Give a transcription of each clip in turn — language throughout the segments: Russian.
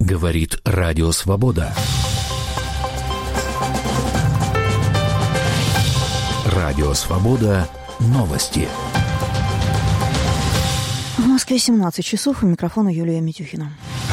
Говорит Радио Свобода. Радио Свобода. Новости. В Москве 17 часов. У микрофона Юлия Митюхина.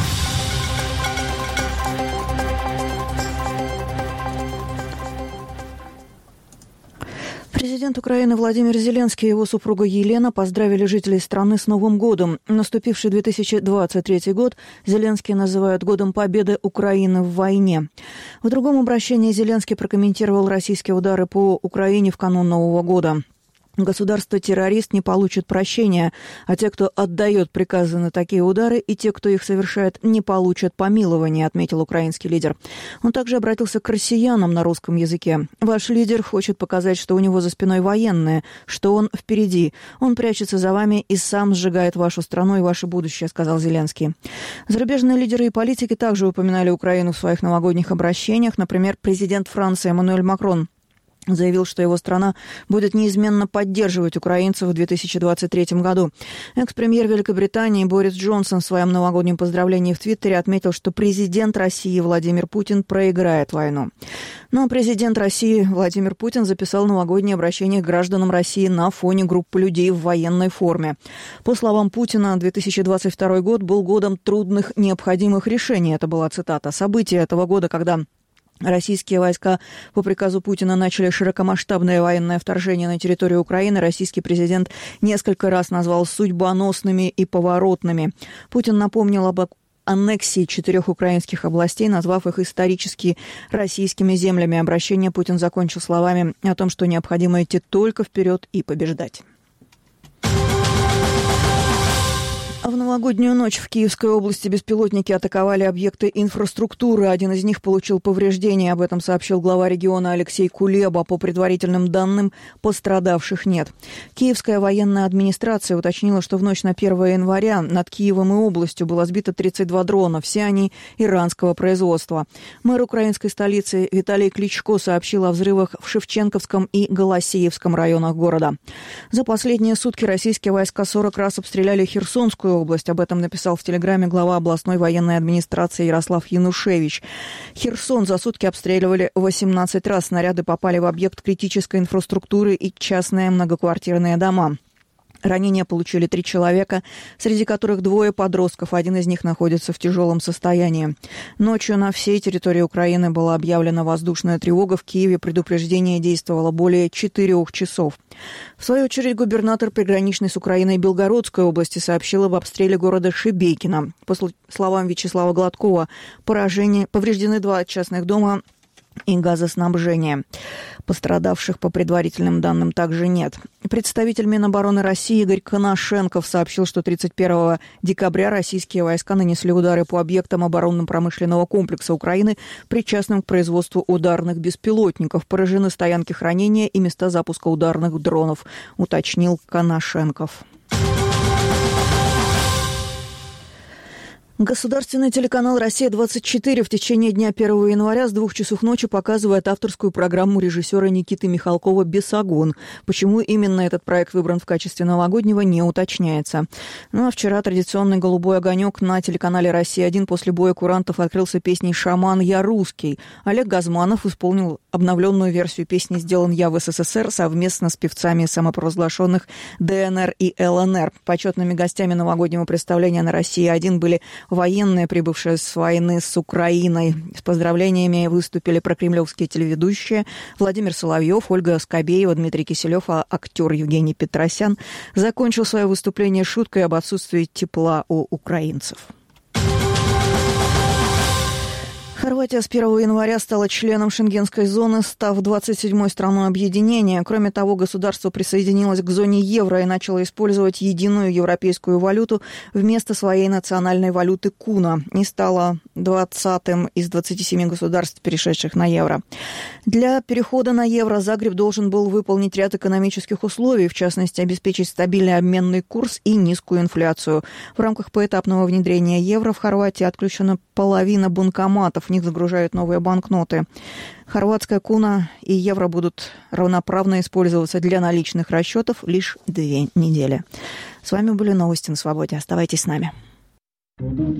Президент Украины Владимир Зеленский и его супруга Елена поздравили жителей страны с Новым годом. Наступивший 2023 год Зеленский называют годом победы Украины в войне. В другом обращении Зеленский прокомментировал российские удары по Украине в канун Нового года. Государство-террорист не получит прощения, а те, кто отдает приказы на такие удары, и те, кто их совершает, не получат помилования, отметил украинский лидер. Он также обратился к россиянам на русском языке. Ваш лидер хочет показать, что у него за спиной военные, что он впереди. Он прячется за вами и сам сжигает вашу страну и ваше будущее, сказал Зеленский. Зарубежные лидеры и политики также упоминали Украину в своих новогодних обращениях. Например, президент Франции Эммануэль Макрон заявил, что его страна будет неизменно поддерживать украинцев в 2023 году. Экс-премьер Великобритании Борис Джонсон в своем новогоднем поздравлении в Твиттере отметил, что президент России Владимир Путин проиграет войну. Но президент России Владимир Путин записал новогоднее обращение к гражданам России на фоне группы людей в военной форме. По словам Путина, 2022 год был годом трудных, необходимых решений. Это была цитата. События этого года, когда российские войска по приказу Путина начали широкомасштабное военное вторжение на территорию Украины. Российский президент несколько раз назвал судьбоносными и поворотными. Путин напомнил об аннексии 4 украинских областей, назвав их исторически российскими землями. Обращение Путин закончил словами о том, что необходимо идти только вперед и побеждать. В новогоднюю ночь в Киевской области беспилотники атаковали объекты инфраструктуры. Один из них получил повреждения. Об этом сообщил глава региона Алексей Кулеба. По предварительным данным, пострадавших нет. Киевская военная администрация уточнила, что в ночь на 1 января над Киевом и областью было сбито 32 дрона. Все они иранского производства. Мэр украинской столицы Виталий Кличко сообщил о взрывах в Шевченковском и Голосеевском районах города. За последние сутки российские войска 40 раз обстреляли Херсонскую область. Об этом написал в Телеграме глава областной военной администрации Ярослав Янушевич. Херсон за сутки обстреливали 18 раз. Снаряды попали в объект критической инфраструктуры и частные многоквартирные дома. Ранения получили 3 человека, среди которых 2 подростков. Один из них находится в тяжелом состоянии. Ночью на всей территории Украины была объявлена воздушная тревога. В Киеве предупреждение действовало более 4 часов. В свою очередь, губернатор приграничной с Украиной Белгородской области сообщил об обстреле города Шебекино. По словам Вячеслава Гладкова, повреждены 2 частных дома и газоснабжение. Пострадавших по предварительным данным также нет. Представитель Минобороны России Игорь Конашенков сообщил, что 31 декабря российские войска нанесли удары по объектам оборонно-промышленного комплекса Украины, причастным к производству ударных беспилотников. Поражены стоянки хранения и места запуска ударных дронов, уточнил Конашенков. Государственный телеканал «Россия-24» в течение дня 1 января с 2 часов ночи показывает авторскую программу режиссера Никиты Михалкова «Бесогон». Почему именно этот проект выбран в качестве новогоднего, не уточняется. Ну а вчера традиционный «Голубой огонек» на телеканале «Россия-1» после боя курантов открылся песней «Шаман, я русский». Олег Газманов исполнил обновленную версию песни «Сделан я в СССР» совместно с певцами самопровозглашенных ДНР и ЛНР. Почетными гостями новогоднего представления на «Россия-1» были военные, прибывшие с войны с Украиной. С поздравлениями выступили прокремлевские телеведущие Владимир Соловьев, Ольга Скобеева, Дмитрий Киселев, а актер Евгений Петросян закончил свое выступление шуткой об отсутствии тепла у украинцев. Хорватия с 1 января стала членом Шенгенской зоны, став 27-й страной объединения. Кроме того, государство присоединилось к зоне евро и начало использовать единую европейскую валюту вместо своей национальной валюты куна и стало 20-м из 27 государств, перешедших на евро. Для перехода на евро Загреб должен был выполнить ряд экономических условий, в частности, обеспечить стабильный обменный курс и низкую инфляцию. В рамках поэтапного внедрения евро в Хорватии отключена половина банкоматов. В них загружают новые банкноты. Хорватская куна и евро будут равноправно использоваться для наличных расчетов лишь 2 недели. С вами были новости на Свободе. Оставайтесь с нами.